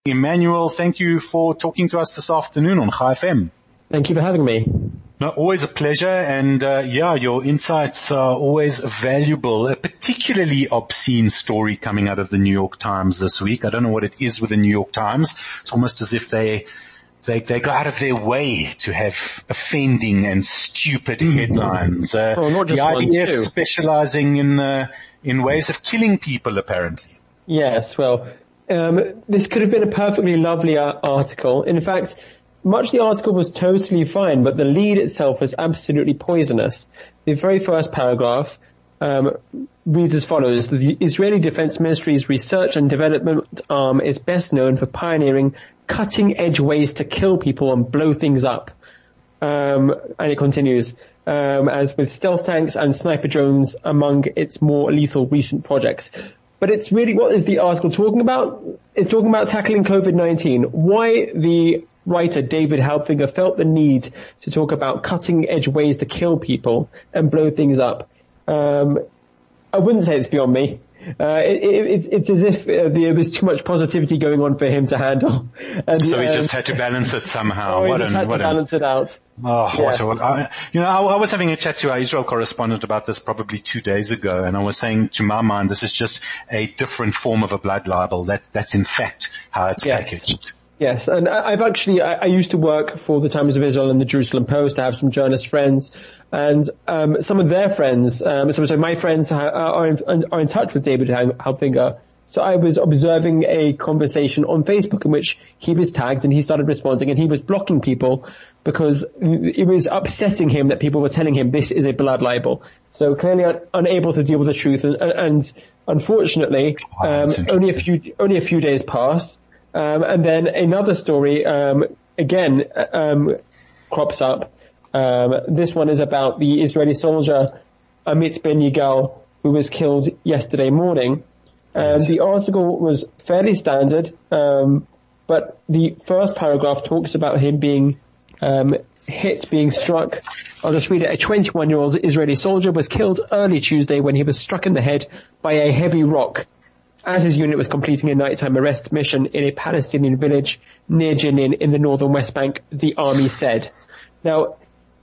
Emmanuel, thank you for talking to us this afternoon on Chai FM. Thank you for having me. No, always a pleasure, and your insights are always valuable. A particularly obscene story coming out of the New York Times this week. I don't know what it is with the New York Times. It's almost as if they go out of their way to have offending and stupid headlines. Not just the IDF one, specializing in ways of killing people, apparently. Yes, well, this could have been a perfectly lovely article. In fact, much of the article was totally fine, but the lead itself was absolutely poisonous. The very first paragraph reads as follows: the Israeli Defense Ministry's research and development arm is best known for pioneering cutting-edge ways to kill people and blow things up. And it continues, as with stealth tanks and sniper drones among its more lethal recent projects. But it's really, what is the article talking about? It's talking about tackling COVID-19. Why the writer David Halfinger felt the need to talk about cutting-edge ways to kill people and blow things up. I wouldn't say it's beyond me. It's as if there was too much positivity going on for him to handle. And, so he just had to balance it somehow. Balance it out. I was having a chat to our Israel correspondent about this probably 2 days ago, and I was saying, to my mind, this is just a different form of a blood libel. That's in fact how it's packaged. Yes, and I used to work for the Times of Israel and the Jerusalem Post. I have some journalist friends, and some of their friends, so my friends are in touch with David Halfinger. So I was observing a conversation on Facebook in which he was tagged and he started responding, and he was blocking people because it was upsetting him that people were telling him this is a blood libel. So clearly unable to deal with the truth, and unfortunately, only a few days passed. And then another story, again, crops up. This one is about the Israeli soldier, Amit Ben Yigal, who was killed yesterday morning. The article was fairly standard, but the first paragraph talks about him being, being struck. I'll just read it. A 21-year-old Israeli soldier was killed early Tuesday when he was struck in the head by a heavy rock as his unit was completing a nighttime arrest mission in a Palestinian village near Jenin in the northern West Bank, the army said. Now,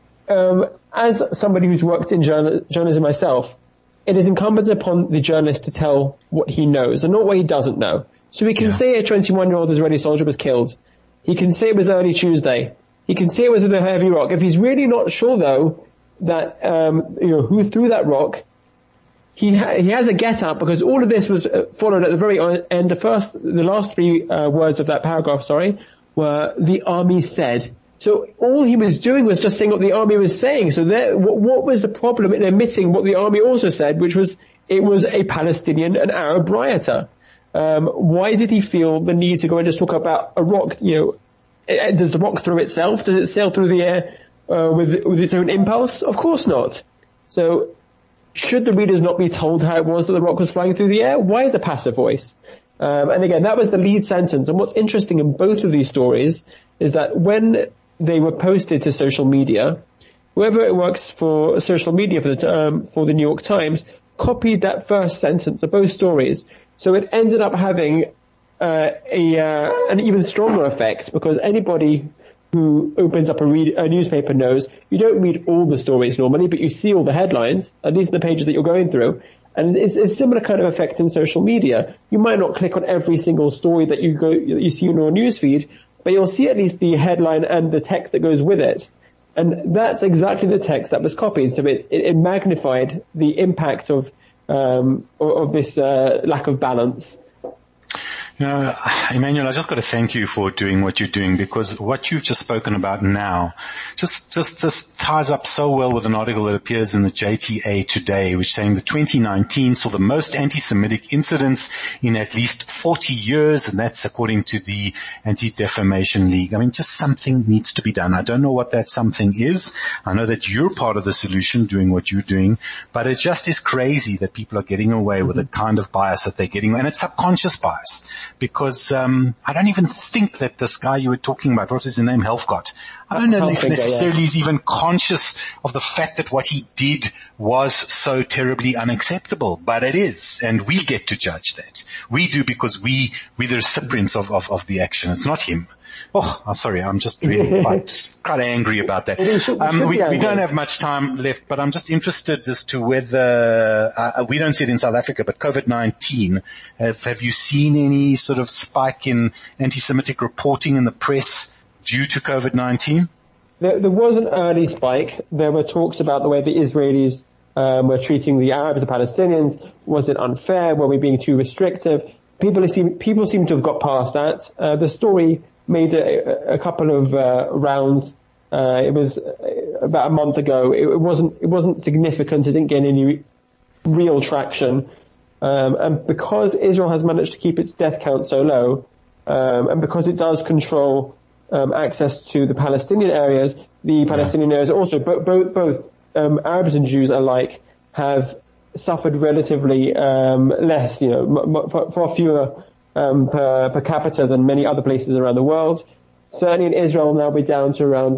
as somebody who's worked in journalism myself, it is incumbent upon the journalist to tell what he knows and not what he doesn't know. So he can say a 21-year-old Israeli soldier was killed. He can say it was early Tuesday. He can say it was with a heavy rock. If he's really not sure, though, that who threw that rock, he has a get up, because all of this was followed at the very end. The last three words of that paragraph, were the army said. So all he was doing was just saying what the army was saying. So what was the problem in admitting what the army also said, which was it was a Palestinian and Arab rioter? Why did he feel the need to go and just talk about a rock? Does the rock throw itself? Does it sail through the air with its own impulse? Of course not. So should the readers not be told how it was that the rock was flying through the air? Why the passive voice? And again, that was the lead sentence. And what's interesting in both of these stories is that when they were posted to social media, whoever works for social media for the New York Times copied that first sentence of both stories. So it ended up having an even stronger effect, because anybody who opens up a newspaper knows you don't read all the stories normally, but you see all the headlines, at least in the pages that you're going through. And it's a similar kind of effect in social media. You might not click on every single story that you see in your newsfeed, but you'll see at least the headline and the text that goes with it. And that's exactly the text that was copied. So it magnified the impact of this lack of balance. Emmanuel, I just got to thank you for doing what you're doing, because what you've just spoken about now just this ties up so well with an article that appears in the JTA today, which saying that 2019 saw the most anti-Semitic incidents in at least 40 years, and that's according to the Anti-Defamation League. I mean, just something needs to be done. I don't know what that something is. I know that you're part of the solution doing what you're doing, but it just is crazy that people are getting away with the kind of bias that they're getting, and it's subconscious bias. because I don't even think that this guy you were talking about, what's his name, Helfgott, I don't know if necessarily he's even conscious of the fact that what he did was so terribly unacceptable, but it is, and we get to judge that. We do because we're the recipients of the action. It's not him. Oh, I'm sorry. I'm just really quite angry about that. We don't have much time left, but I'm just interested as to whether, we don't see it in South Africa, but COVID-19, have you seen any sort of spike in anti-Semitic reporting in the press due to COVID-19? There was an early spike. There were talks about the way the Israelis were treating the Arabs, the Palestinians. Was it unfair? Were we being too restrictive? People seem to have got past that. The story made a couple of rounds. It was about a month ago. It wasn't significant. It didn't get any real traction. And because Israel has managed to keep its death count so low, and because it does control access to the Palestinian areas, the Palestinian areas also both Arabs and Jews alike have suffered relatively less, far fewer per capita than many other places around the world. Certainly in Israel now we're down to around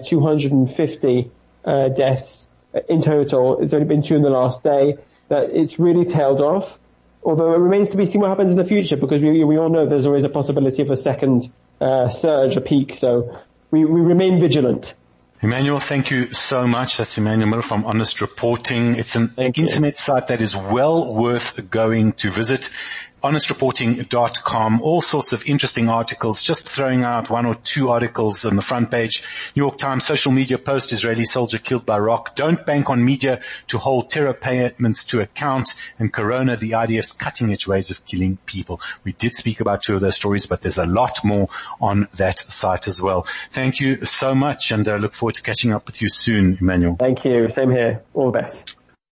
250 deaths in total. It's only been 2 in the last day. That it's really tailed off. Although it remains to be seen what happens in the future, because we all know there's always a possibility of a second surge, a peak. So we remain vigilant. Emmanuel, thank you so much. That's Emmanuel Miller from Honest Reporting. It's an internet site that is well worth going to visit. honestreporting.com, all sorts of interesting articles, just throwing out 1 or 2 articles on the front page. New York Times social media post, Israeli soldier killed by rock. Don't bank on media to hold terror payments to account. And Corona, the IDF's cutting edge ways of killing people. We did speak about 2 of those stories, but there's a lot more on that site as well. Thank you so much, and I look forward to catching up with you soon, Emmanuel. Thank you. Same here. All the best.